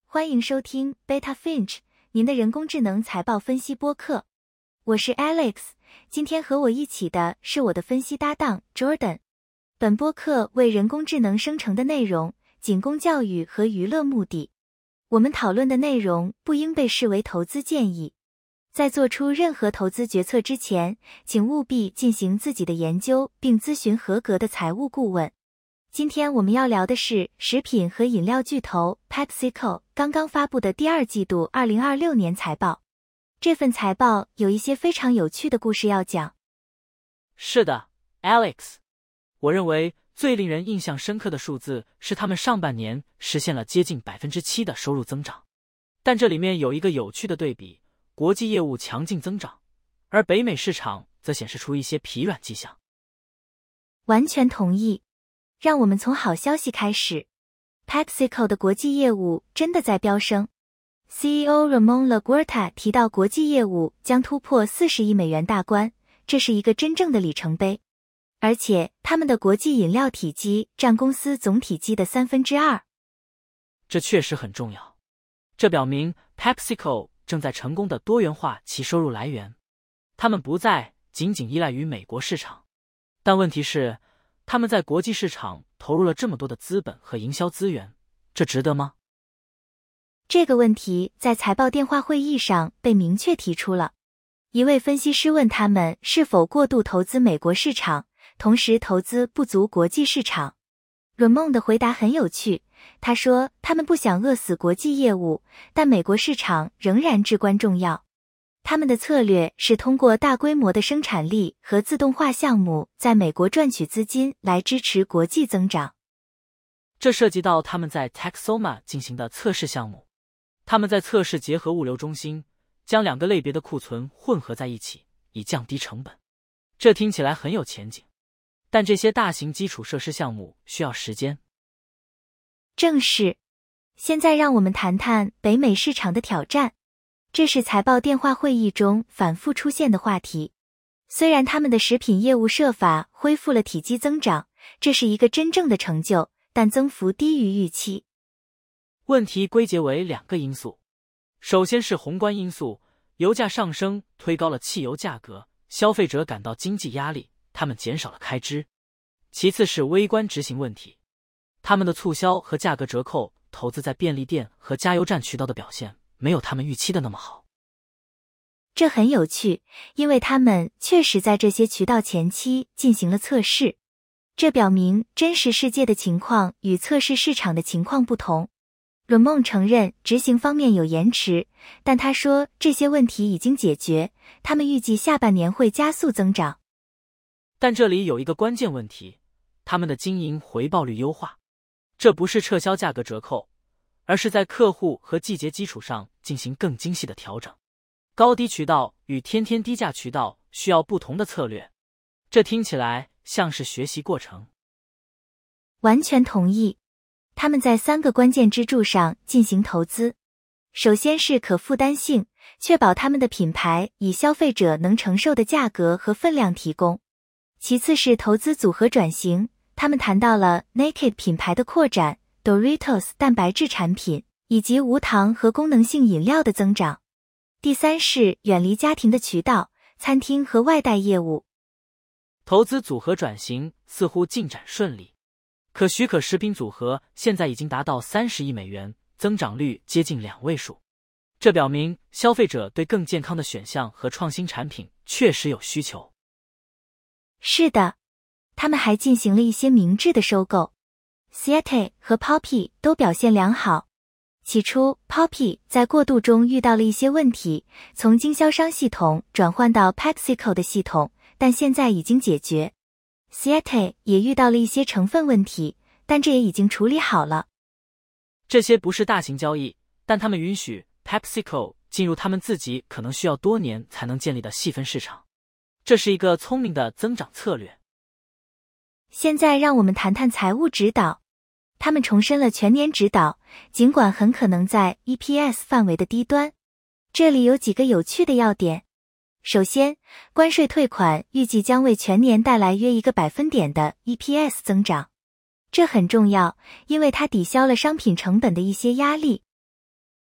欢迎收听 Beta Finch 您的人工智能财报分析播客。我是 Alex， 今天和我一起的是我的分析搭档 Jordan。本播客为人工智能生成的内容仅供教育和娱乐目的。我们讨论的内容不应被视为投资建议。在做出任何投资决策之前，请务必进行自己的研究并咨询合格的财务顾问。今天我们要聊的是食品和饮料巨头 PepsiCo 刚刚发布的第二季度2026年财报。这份财报有一些非常有趣的故事要讲。 是的 ，Alex， 我认为最令人印象深刻的数字是他们上半年实现了接近 7% 的收入增长。但这里面有一个有趣的对比，国际业务强劲增长，而北美市场则显示出一些疲软迹象。 完全同意。让我们从好消息开始。PepsiCo 的国际业务真的在飙升。CEO Ramon Laguarta 提到国际业务将突破40亿美元大关，这是一个真正的里程碑。而且他们的国际饮料体积占公司总体积的2/3。 这确实很重要。这表明 PepsiCo 正在成功地多元化其收入来源。他们不再仅仅依赖于美国市场。但问题是，他们在国际市场投入了这么多的资本和营销资源，这值得吗？ 这个问题在财报电话会议上被明确提出了。一位分析师问他们是否过度投资美国市场，同时投资不足国际市场。Ramon 的回答很有趣，他说他们不想饿死国际业务，但美国市场仍然至关重要。他们的策略是通过大规模的生产力和自动化项目在美国赚取资金来支持国际增长。 这涉及到他们在 Texoma 进行的测试项目。他们在测试结合物流中心，将两个类别的库存混合在一起，以降低成本。这听起来很有前景，但这些大型基础设施项目需要时间。 正是。现在让我们谈谈北美市场的挑战。这是财报电话会议中反复出现的话题。虽然他们的食品业务设法恢复了体积增长，这是一个真正的成就，但增幅低于预期。 问题归结为两个因素。首先是宏观因素，油价上升推高了汽油价格，消费者感到经济压力，他们减少了开支。其次是微观执行问题，他们的促销和价格折扣投资在便利店和加油站渠道的表现没有他们预期的那么好。 这很有趣，因为他们确实在这些渠道前期进行了测试。这表明真实世界的情况与测试市场的情况不同。Ramon 承认执行方面有延迟，但他说这些问题已经解决，他们预计下半年会加速增长。 但这里有一个关键问题，他们的经营回报率优化。这不是撤销价格折扣，而是在客户和季节基础上进行更精细的调整。高低渠道与天天低价渠道需要不同的策略。这听起来像是学习过程。 完全同意。他们在3个关键支柱上进行投资。首先是可负担性，确保他们的品牌以消费者能承受的价格和分量提供。其次是投资组合转型，他们谈到了 Naked 品牌的扩展、Doritos 蛋白质产品，以及无糖和功能性饮料的增长。第三是远离家庭的渠道，餐厅和外带业务。 投资组合转型似乎进展顺利。可许可食品组合现在已经达到30亿美元，增长率接近2位数。这表明消费者对更健康的选项和创新产品确实有需求。 是的，他们还进行了一些明智的收购。Siete 和 Poppi 都表现良好。起初 Poppi 在过渡中遇到了一些问题，从经销商系统转换到 PepsiCo 的系统，但现在已经解决。Siete 也遇到了一些成分问题，但这也已经处理好了。 这些不是大型交易，但他们允许 PepsiCo 进入他们自己可能需要多年才能建立的细分市场。这是一个聪明的增长策略。 现在让我们谈谈财务指导。他们重申了全年指导，尽管很可能在 EPS 范围的低端。这里有几个有趣的要点。首先，关税退款预计将为全年带来约1个百分点的 EPS 增长。这很重要，因为它抵消了商品成本的一些压力。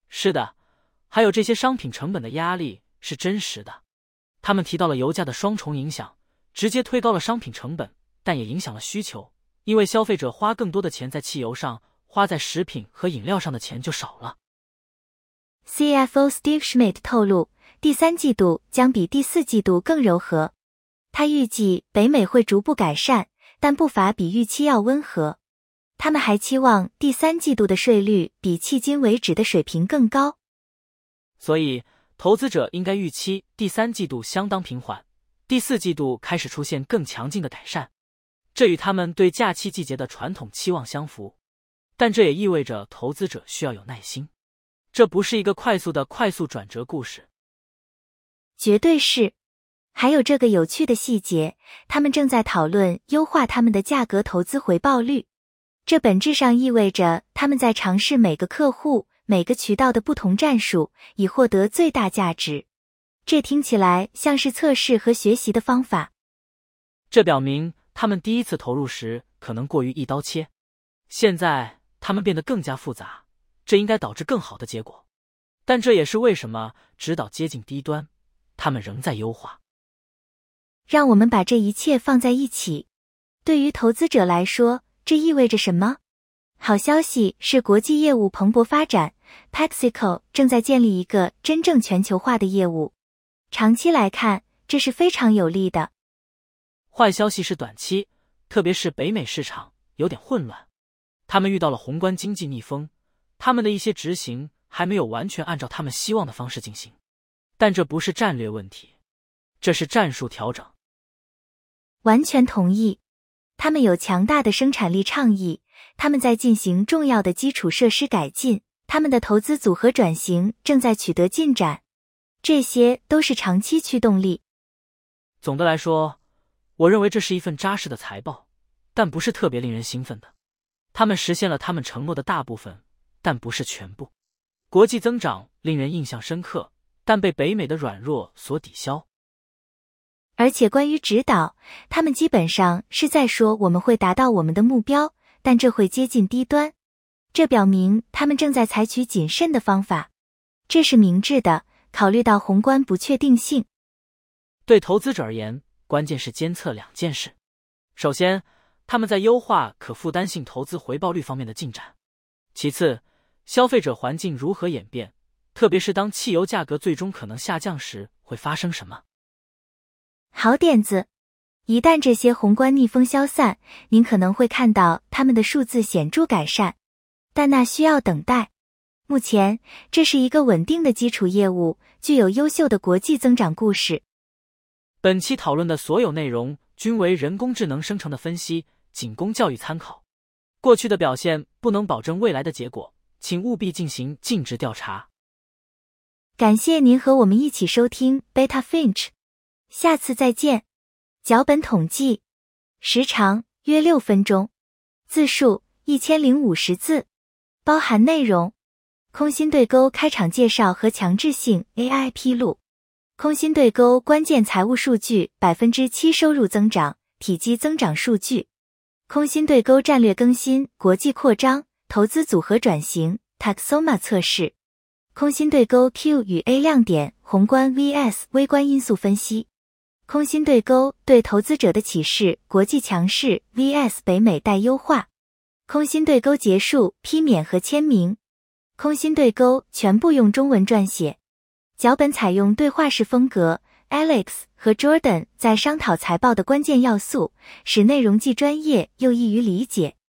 是的，还有这些商品成本的压力是真实的。他们提到了油价的双重影响，直接推高了商品成本，但也影响了需求，因为消费者花更多的钱在汽油上，花在食品和饮料上的钱就少了。 CFO Steve Schmidt 透露，第三季度将比第四季度更柔和。他预计北美会逐步改善，但步伐比预期要温和。他们还期望第三季度的税率比迄今为止的水平更高。 所以，投资者应该预期第三季度相当平缓，第四季度开始出现更强劲的改善。这与他们对假期季节的传统期望相符，但这也意味着投资者需要有耐心。这不是一个快速转折故事。 绝对是。还有这个有趣的细节，他们正在讨论优化他们的价格投资回报率。这本质上意味着他们在尝试每个客户、每个渠道的不同战术，以获得最大价值。这听起来像是测试和学习的方法。 这表明他们第一次投入时可能过于一刀切，现在他们变得更加复杂，这应该导致更好的结果。但这也是为什么直到接近低端，他们仍在优化。 让我们把这一切放在一起。对于投资者来说，这意味着什么？好消息是国际业务蓬勃发展， PepsiCo 正在建立一个真正全球化的业务。长期来看，这是非常有利的。 坏消息是短期，特别是北美市场有点混乱。他们遇到了宏观经济逆风，他们的一些执行还没有完全按照他们希望的方式进行。但这不是战略问题，这是战术调整。 完全同意。他们有强大的生产力倡议，他们在进行重要的基础设施改进，他们的投资组合转型正在取得进展。这些都是长期驱动力。 总的来说，我认为这是一份扎实的财报，但不是特别令人兴奋的。他们实现了他们承诺的大部分，但不是全部。国际增长令人印象深刻，但被北美的软弱所抵消。 而且关于指导，他们基本上是在说我们会达到我们的目标，但这会接近低端。这表明他们正在采取谨慎的方法。这是明智的，考虑到宏观不确定性。 对投资者而言，关键是监测两件事。首先，他们在优化可负担性投资回报率方面的进展。其次，消费者环境如何演变，特别是当汽油价格最终可能下降时会发生什么。 好点子。一旦这些宏观逆风消散，您可能会看到他们的数字显著改善，但那需要等待。目前，这是一个稳定的基础业务，具有优秀的国际增长故事。 本期讨论的所有内容均为人工智能生成的分析，仅供教育参考。过去的表现不能保证未来的结果，请务必进行尽职调查。 感谢您和我们一起收听 Beta Finch， 下次再见。脚本统计，时长约6分钟，字数1050字，包含内容：空心对勾开场介绍和强制性 AI 披露，空心对勾关键财务数据 7% 收入增长、体积增长数据，空心对勾战略更新、国际扩张、投资组合转型 Taxoma 测试，空心对勾 Q 与 A 亮点宏观 vs 微观因素分析，空心对勾对投资者的启示国际强势 vs 北美待优化，空心对勾结束批免和签名，空心对勾全部用中文撰写，脚本采用对话式风格， Alex 和 Jordan 在商讨财报的关键要素，使内容既专业又易于理解。